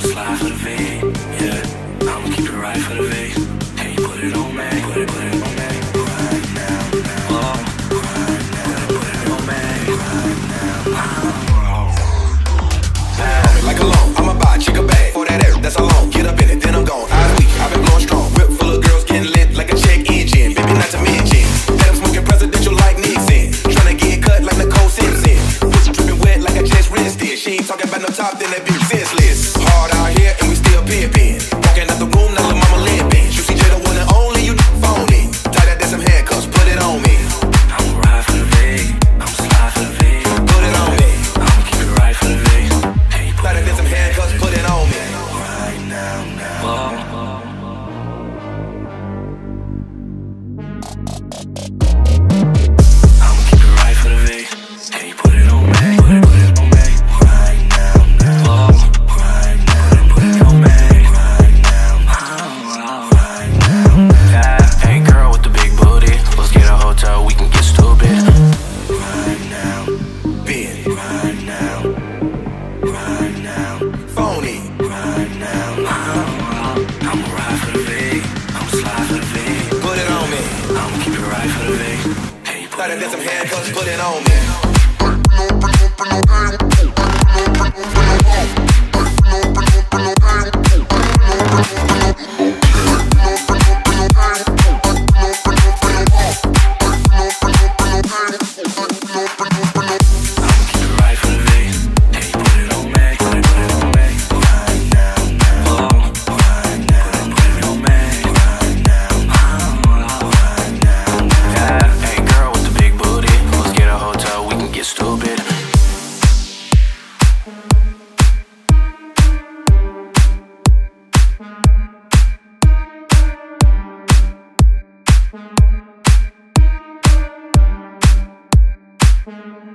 slide for the V, yeah. I'ma keep it right for the V. Hey, put it on me, put it on me. Right now, oh, right now, put it on me, right now. Like a loan, I'ma buy a chick a bag for that air, that's a loan. Get up in it, then I'm gone. Eyes weak, I've been blowing strong. Whip full of girls getting lit like a check engine. Baby, not to mention that I'm smoking presidential like Nixon. Tryna get cut like Nicole Simpson. Pussy dripping wet like I just rinsed it. She ain't talking about no top, then that be senseless. Hard out here and we still pimping. Walking out the room, now the mama limping. You see J the one and only, you phony. Tie that, that's some handcuffs, put it on me. I'ma ride for the V, I'ma slide for the V. Put it on me. I'ma keep it right for the V. Hey, Tie that, that's some handcuffs, put it on me. right now, oh. I'ma keep it right for the V. Hey, put it on me, put it on me. Right now, oh. Right now, put it on me. Right now, oh, right now. Yeah, hey girl with the big booty, let's get a hotel, we can get stupid. Right now, Ben, right now, right now, phony. right now. I'ma ride for the V, I'ma slide for the V. Put it on me. I'ma keep it right for the V. Hey, Tie that, that's some handcuffs, put it on me. Stupid.